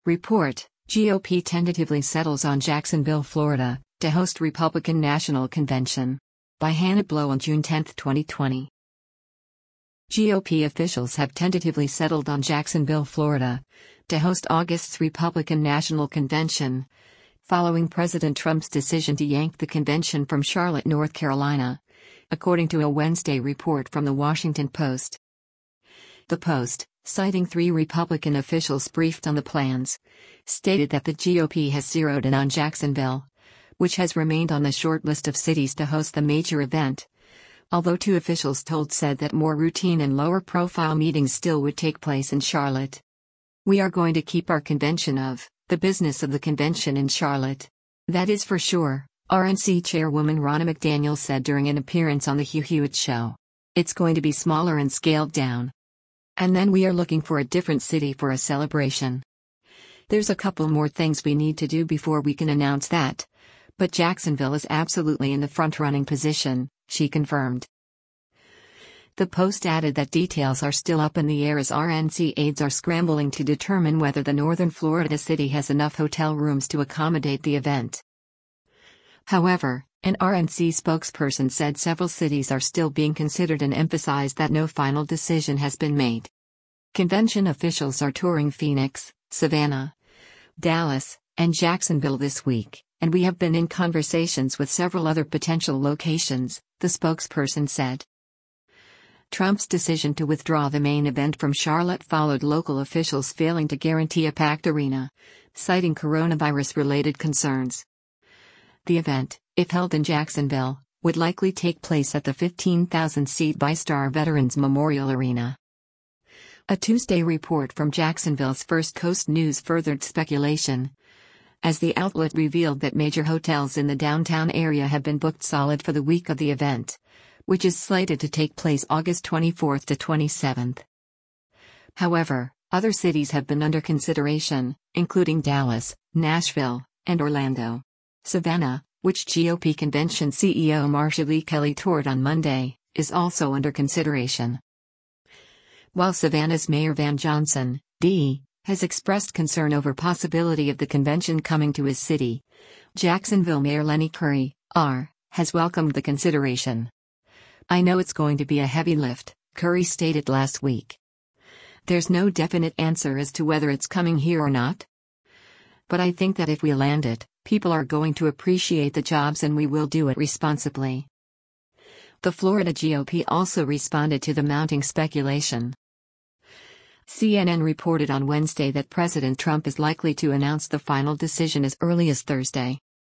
Report: GOP tentatively settles on Jacksonville, Florida, to host Republican National Convention. By Hannah Blow on June 10, 2020. GOP officials have tentatively settled on Jacksonville, Florida, to host August's Republican National Convention, following President Trump's decision to yank the convention from Charlotte, North Carolina, according to a Wednesday report from The Washington Post. The Post, citing 3 Republican officials briefed on the plans, stated that the GOP has zeroed in on Jacksonville, which has remained on the short list of cities to host the major event, although 2 officials said that more routine and lower-profile meetings still would take place in Charlotte. "We are going to keep our convention of the business of the convention in Charlotte. That is for sure," RNC Chairwoman Ronna McDaniel said during an appearance on The Hugh Hewitt Show. "It's going to be smaller and scaled down. And then we are looking for a different city for a celebration. There's a couple more things we need to do before we can announce that. But Jacksonville is absolutely in the front-running position," she confirmed. The Post added that details are still up in the air as RNC aides are scrambling to determine whether the northern Florida city has enough hotel rooms to accommodate the event. However, an RNC spokesperson said several cities are still being considered and emphasized that no final decision has been made. Convention officials are touring Phoenix, Savannah, Dallas, and Jacksonville this week, and we have been in conversations with several other potential locations, the spokesperson said. Trump's decision to withdraw the main event from Charlotte followed local officials failing to guarantee a packed arena, citing coronavirus-related concerns. The event, if held in Jacksonville, would likely take place at the 15,000-seat VyStar Veterans Memorial Arena. A Tuesday report from Jacksonville's First Coast News furthered speculation, as the outlet revealed that major hotels in the downtown area have been booked solid for the week of the event, which is slated to take place August 24 to 27. However, other cities have been under consideration, including Dallas, Nashville, and Orlando. Savannah, which GOP convention CEO Marcia Lee Kelly toured on Monday, is also under consideration. While Savannah's Mayor Van Johnson, D., has expressed concern over possibility of the convention coming to his city, Jacksonville Mayor Lenny Curry, R., has welcomed the consideration. "I know it's going to be a heavy lift," Curry stated last week. "There's no definite answer as to whether it's coming here or not. But I think that if we land it, people are going to appreciate the jobs and we will do it responsibly." The Florida GOP also responded to the mounting speculation. CNN reported on Wednesday that President Trump is likely to announce the final decision as early as Thursday.